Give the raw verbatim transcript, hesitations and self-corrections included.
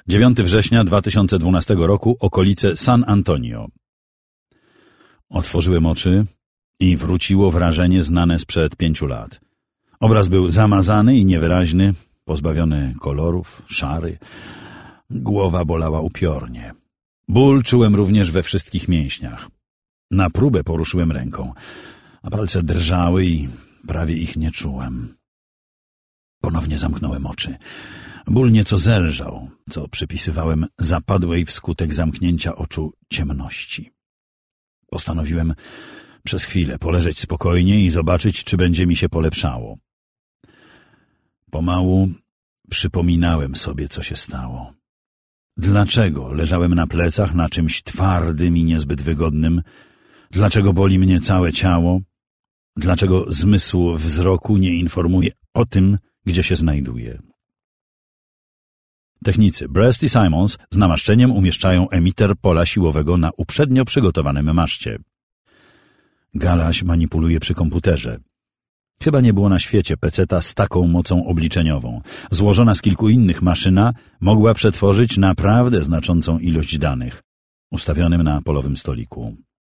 dziewiątego września dwa tysiące dwunastego roku, okolice San Antonio. Otworzyłem oczy i wróciło wrażenie znane sprzed pięciu lat. Obraz był zamazany i niewyraźny, pozbawiony kolorów, szary. Głowa bolała upiornie. Ból czułem również we wszystkich mięśniach. Na próbę poruszyłem ręką, a palce drżały i prawie ich nie czułem. Ponownie zamknąłem oczy. Ból nieco zelżał, co przypisywałem zapadłej wskutek zamknięcia oczu ciemności. Postanowiłem przez chwilę poleżeć spokojnie i zobaczyć, czy będzie mi się polepszało. Pomału przypominałem sobie, co się stało. Dlaczego leżałem na plecach na czymś twardym i niezbyt wygodnym? Dlaczego boli mnie całe ciało? Dlaczego zmysł wzroku nie informuje o tym, gdzie się znajduje? Technicy Brest i Simons z namaszczeniem umieszczają emiter pola siłowego na uprzednio przygotowanym maszcie. Galaś manipuluje przy komputerze. Chyba nie było na świecie peceta z taką mocą obliczeniową. Złożona z kilku innych maszyna mogła przetworzyć naprawdę znaczącą ilość danych, ustawionym na polowym stoliku.